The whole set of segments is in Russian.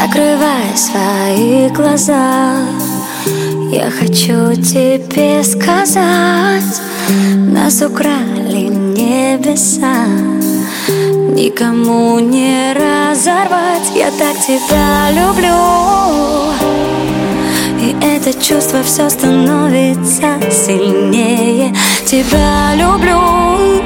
Закрывай свои глаза, я хочу тебе сказать: нас украли небеса, никому не разорвать. Я так тебя люблю, и это чувство все становится сильнее. Тебя люблю.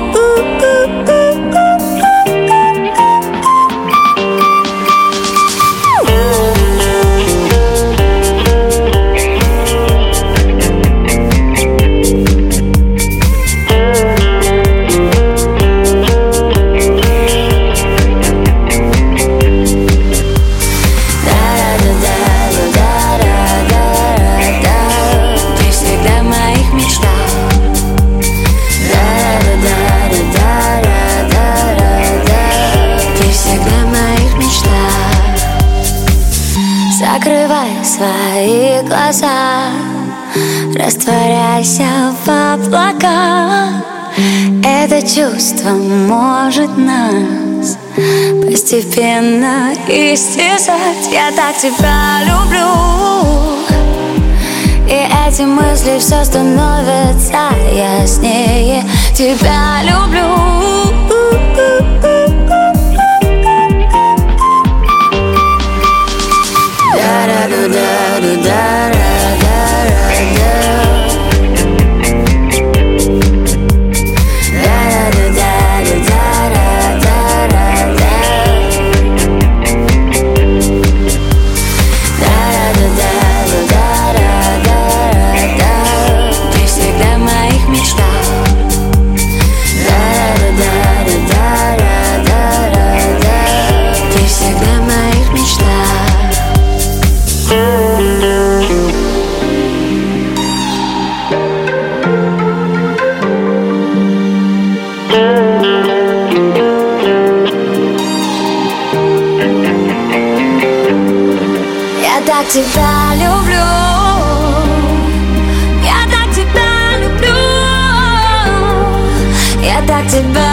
Закрывай свои глаза, растворяйся в облаках. Это чувство может нас постепенно истязать. Я так тебя люблю, и эти мысли все становятся яснее. Тебя люблю. Я так тебя люблю, я так тебя люблю, я так тебя